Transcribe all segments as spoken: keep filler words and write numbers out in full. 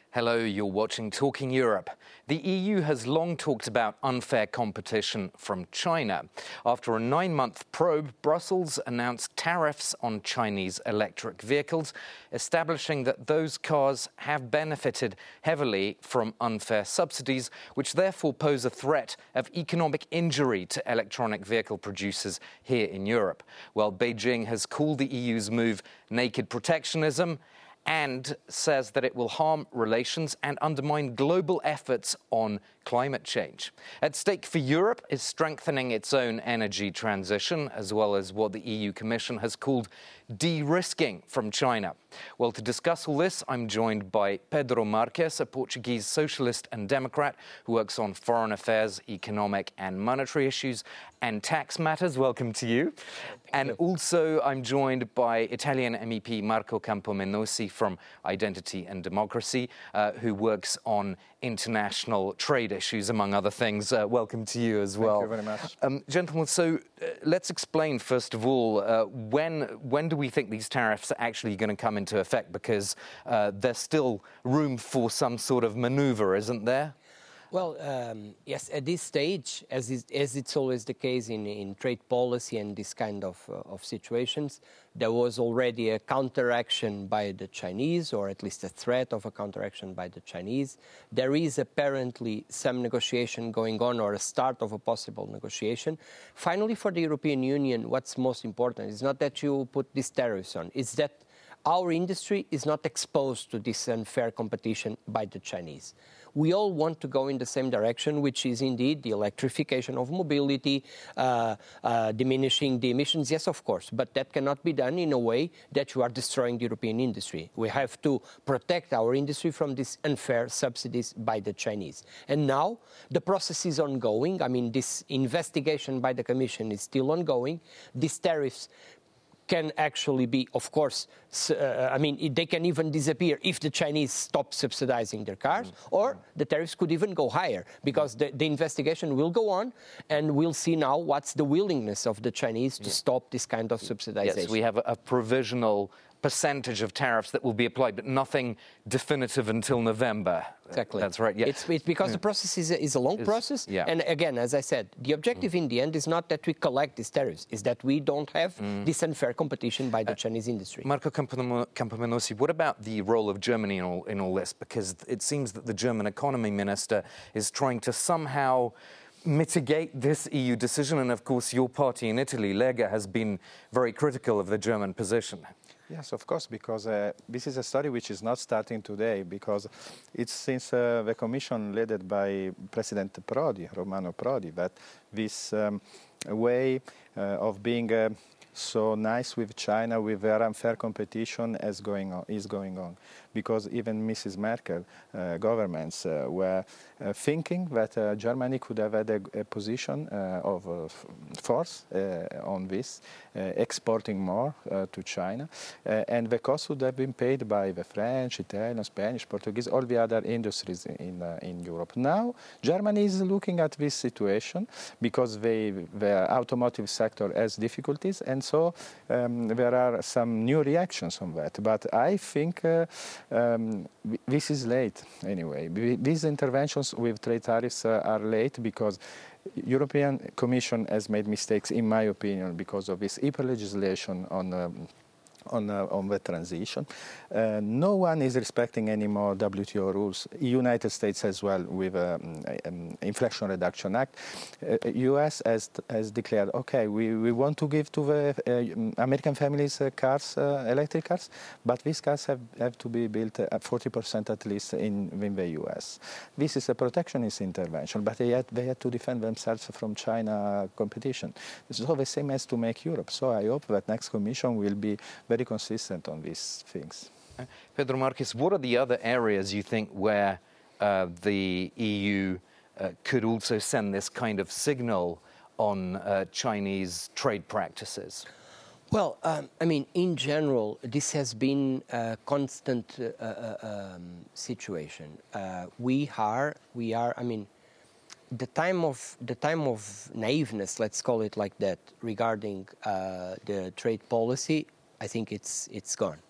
Hello, you're watching Talking Europe. The E U has long talked about unfair competition from China. After a nine-month probe, Brussels announced tariffs on Chinese electric vehicles, establishing that those cars have benefited heavily from unfair subsidies, which therefore pose a threat of economic injury to electronic vehicle producers here in Europe. Well, Beijing has called the E U's move naked protectionism and says that it will harm relations and undermine global efforts on climate change. At stake for Europe is strengthening its own energy transition, as well as what the E U Commission has called de-risking from China. Well, to discuss all this, I'm joined by Pedro Marques, a Portuguese socialist and democrat who works on foreign affairs, economic and monetary issues, and tax matters. Welcome to you. And also, I'm joined by Italian M E P Marco Campomenosi from Identity and Democracy, uh, who works on international trade issues, among other things. Uh, welcome to you as well. Thank you very much. Um, gentlemen, so uh, let's explain, first of all, uh, when, when do we think these tariffs are actually going to come into effect? Because uh, there's still room for some sort of maneuver, isn't there? Well, um, yes, at this stage, as, is, as it's always the case in, in trade policy and this kind of, uh, of situations, there was already a counteraction by the Chinese, or at least a threat of a counteraction by the Chinese. There is apparently some negotiation going on, or a start of a possible negotiation. Finally, for the European Union, what's most important is not that you put these tariffs on, it's that our industry is not exposed to this unfair competition by the Chinese. We all want to go in the same direction, which is indeed the electrification of mobility, uh, uh, diminishing the emissions, yes, of course, but that cannot be done in a way that you are destroying the European industry. We have to protect our industry from these unfair subsidies by the Chinese. And now the process is ongoing. I mean, this investigation by the Commission is still ongoing. These tariffs can actually be, of course, uh, I mean, they can even disappear if the Chinese stop subsidizing their cars, mm-hmm. or the tariffs could even go higher, because the, the investigation will go on, and we'll see now what's the willingness of the Chinese to yeah. stop this kind of subsidization. Yes, we have a, a provisional percentage of tariffs that will be applied, but nothing definitive until November. Exactly. That's right. Yeah. It's, it's because yeah. the process is a, is a long it's, process. Yeah. And again, as I said, the objective mm. in the end is not that we collect these tariffs, is that we don't have mm. this unfair competition by the uh, Chinese industry. Marco Campomenosi, what about the role of Germany in all, in all this? Because it seems that the German economy minister is trying to somehow mitigate this E U decision. And of course, your party in Italy, Lega, has been very critical of the German position. Yes, of course, because uh, this is a story which is not starting today, because it's since uh, the Commission led by President Prodi, Romano Prodi, that this um, way uh, of being uh, so nice with China, with their unfair competition is going on. Is going on. Because even Missus Merkel uh, governments uh, were uh, thinking that uh, Germany could have had a, a position uh, of uh, force uh, on this, uh, exporting more uh, to China, uh, and the cost would have been paid by the French, Italian, Spanish, Portuguese, all the other industries in uh, in Europe. Now, Germany is looking at this situation because they, the automotive sector has difficulties, and so um, there are some new reactions on that. But I think uh, Um, this is late anyway. These interventions with trade tariffs uh, are late because European Commission has made mistakes, in my opinion, because of this hyper legislation on um, On, uh, on the transition. Uh, no one is respecting any more W T O rules. United States as well with um, um, Inflation Reduction Act. Uh, U S has, has declared, okay, we, we want to give to the uh, American families uh, cars, uh, electric cars, but these cars have, have to be built at forty percent at least in, in the U S. This is a protectionist intervention, but they had, they had to defend themselves from China competition. So the same has to make Europe. So I hope that next Commission will be very consistent on these things. Pedro Marques, what are the other areas you think where uh, the E U uh, could also send this kind of signal on uh, Chinese trade practices? Well, um, I mean, in general, this has been a constant uh, uh, um, situation. Uh, we are, we are, I mean, the time of the time of naiveness, let's call it like that, regarding uh, the trade policy, I think it's it's gone.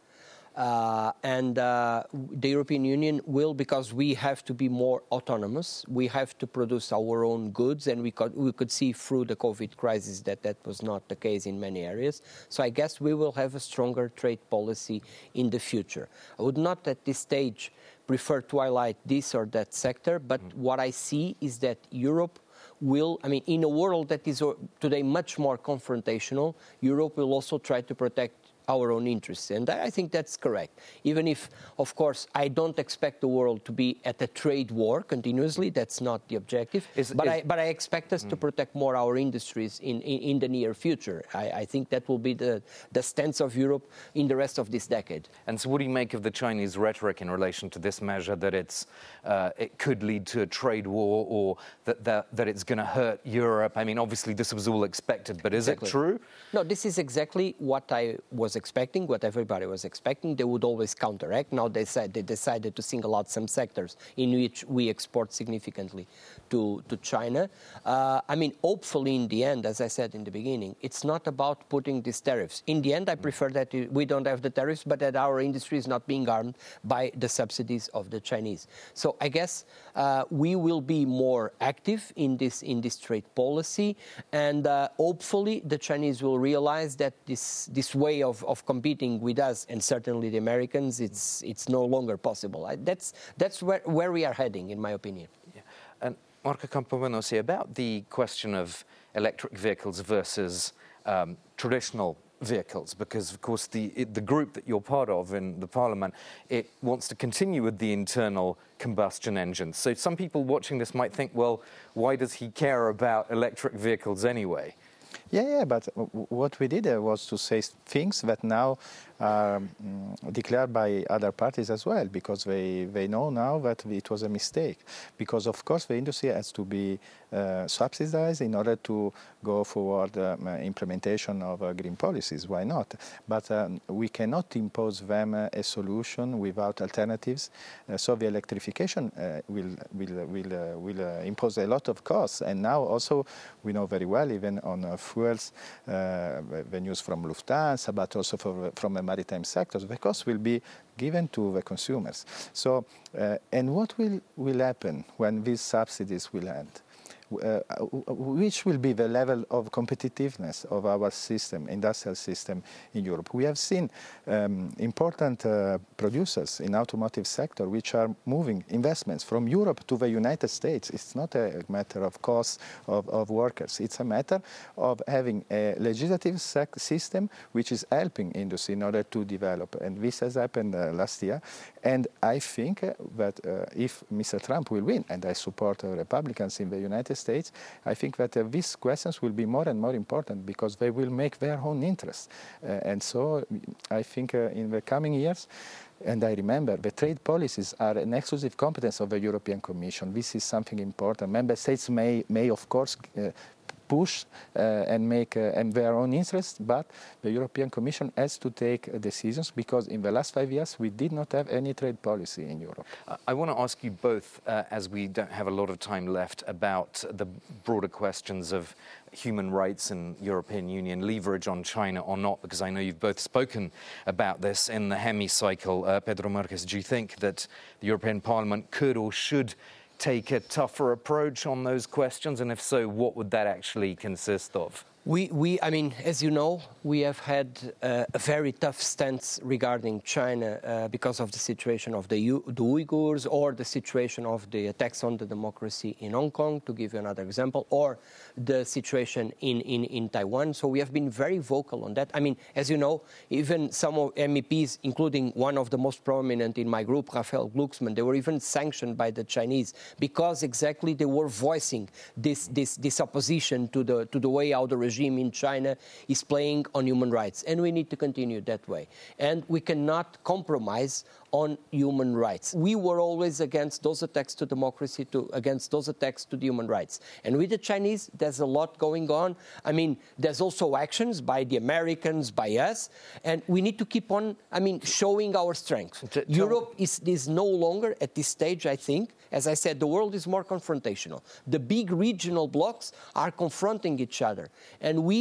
Uh, and uh, the European Union will, because we have to be more autonomous, we have to produce our own goods, and we could, we could see through the COVID crisis that that was not the case in many areas. So I guess we will have a stronger trade policy in the future. I would not at this stage prefer to highlight this or that sector, but mm. what I see is that Europe will, I mean, in a world that is today much more confrontational, Europe will also try to protect our own interests. And I think that's correct. Even if, of course, I don't expect the world to be at a trade war continuously. That's not the objective. Is, but, is, I, but I expect us mm. to protect more our industries in, in, in the near future. I, I think that will be the, the stance of Europe in the rest of this decade. And so what do you make of the Chinese rhetoric in relation to this measure, that it's, uh, it could lead to a trade war, or that, that, that it's going to hurt Europe? I mean, obviously, this was all expected, but is exactly. it true? No, this is exactly what I was expecting, what everybody was expecting. They would always counteract. Now they said they decided to single out some sectors in which we export significantly to, to China. Uh, I mean, hopefully in the end, as I said in the beginning, it's not about putting these tariffs. In the end, I prefer that we don't have the tariffs, but that our industry is not being harmed by the subsidies of the Chinese. So I guess uh, we will be more active in this, in this trade policy, and uh, hopefully the Chinese will realize that this, this way of, of competing with us, and certainly the Americans, it's it's no longer possible. I, that's that's where, where we are heading, in my opinion. Yeah. And Marco Campobanossi, about the question of electric vehicles versus um, traditional vehicles, because of course the it, the group that you're part of in the Parliament, it wants to continue with the internal combustion engines. So some people watching this might think, well, why does he care about electric vehicles anyway? Yeah, yeah, but what we did uh, was to say things that now are um, declared by other parties as well, because they, they know now that it was a mistake. Because, of course, the industry has to be uh, subsidized in order to go forward um, uh, implementation of uh, green policies. Why not? But um, we cannot impose them uh, a solution without alternatives. Uh, so the electrification uh, will, will, will, uh, will uh, impose a lot of costs. And now also we know very well, even on uh, fuels, uh, the news from Lufthansa, but also for, from the maritime sectors, the cost will be given to the consumers. So, uh, and what will, will happen when these subsidies will end? Uh, which will be the level of competitiveness of our system, industrial system in Europe. We have seen um, important uh, producers in automotive sector which are moving investments from Europe to the United States. It's not a matter of cost of, of workers. It's a matter of having a legislative system which is helping industry in order to develop. And this has happened uh, last year. And I think uh, that uh, if Mister Trump will win, and I support uh, Republicans in the United States, I think that uh, these questions will be more and more important because they will make their own interests. Uh, and so I think uh, in the coming years, and I remember, the trade policies are an exclusive competence of the European Commission. This is something important. Member states may, may of course, uh, push uh, and make uh, and their own interests, but the European Commission has to take uh, decisions because in the last five years we did not have any trade policy in Europe. Uh, I want to ask you both, uh, as we don't have a lot of time left, about the broader questions of human rights and European Union leverage on China or not, because I know you've both spoken about this in the hemicycle. Uh, Pedro Marques, do you think that the European Parliament could or should take a tougher approach on those questions? And if so, what would that actually consist of? We, we, I mean, as you know, we have had uh, a very tough stance regarding China uh, because of the situation of the, U- the Uyghurs, or the situation of the attacks on the democracy in Hong Kong, to give you another example, or the situation in, in, in Taiwan. So we have been very vocal on that. I mean, as you know, even some of M E Ps, including one of the most prominent in my group, Raphael Glucksmann, they were even sanctioned by the Chinese because exactly they were voicing this, this, this opposition to the, to the way how the regime in China is playing on human rights, and we need to continue that way. And we cannot compromise on human rights. We were always against those attacks to democracy, to against those attacks to the human rights. And with the Chinese, there's a lot going on. I mean, there's also actions by the Americans, by us, and we need to keep on, I mean, showing our strength. T- Europe is, is no longer at this stage, I think. As I said, the world is more confrontational. The big regional blocs are confronting each other. And we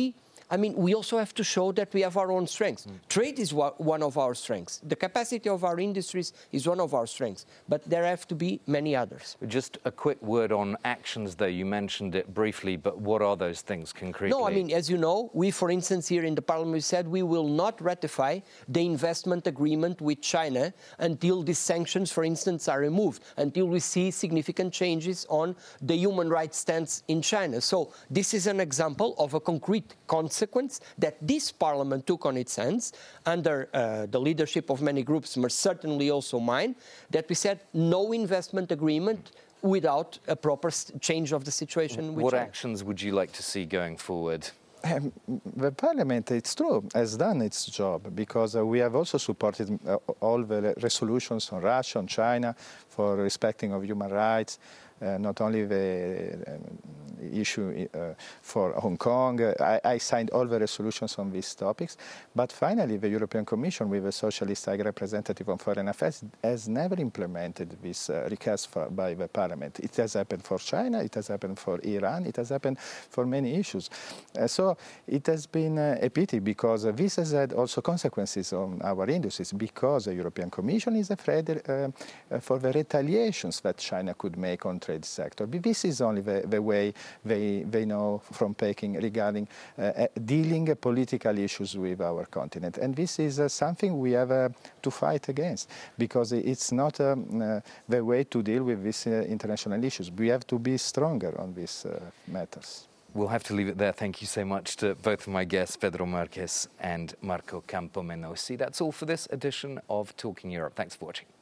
I mean, we also have to show that we have our own strengths. Mm. Trade is one of our strengths. The capacity of our industries is one of our strengths. But there have to be many others. Just a quick word on actions, though. You mentioned it briefly, but what are those things concretely? No, I mean, as you know, we, for instance, here in the Parliament, we said we will not ratify the investment agreement with China until these sanctions, for instance, are removed, until we see significant changes on the human rights stance in China. So this is an example of a concrete consequence that this Parliament took on its hands under uh, the leadership of many groups, but certainly also mine, that we said no investment agreement without a proper change of the situation. What China. actions would you like to see going forward? Um, the Parliament, it's true, has done its job, because uh, we have also supported uh, all the resolutions on Russia, on China, for respecting of human rights, uh, not only the uh, issue uh, for Hong Kong. Uh, I, I signed all the resolutions on these topics, but finally the European Commission, with a Socialist High Representative on Foreign Affairs, has never implemented this uh, request for, by the Parliament. It has happened for China, it has happened for Iran, it has happened for many issues. Uh, so it has been uh, a pity, because uh, this has had also consequences on our industries, because the European Commission is afraid uh, uh, for the retaliations that China could make on trade sector. But this is only the, the way they, they know from Peking regarding uh, uh, dealing uh, political issues with our continent. And this is uh, something we have uh, to fight against, because it's not um, uh, the way to deal with these uh, international issues. We have to be stronger on these uh, matters. We'll have to leave it there. Thank you so much to both of my guests, Pedro Marques and Marco Campomenosi. That's all for this edition of Talking Europe. Thanks for watching.